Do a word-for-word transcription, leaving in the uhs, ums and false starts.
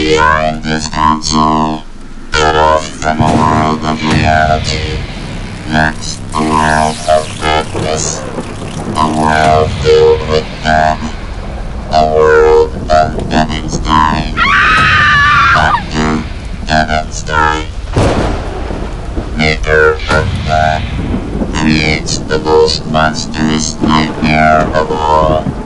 behind this console, cut off from a world of reality. Next, a world of darkness. A world filled with dead. A world of Demonstein. Doctor Demonstein, maker of man, creates the most monstrous nightmare of all.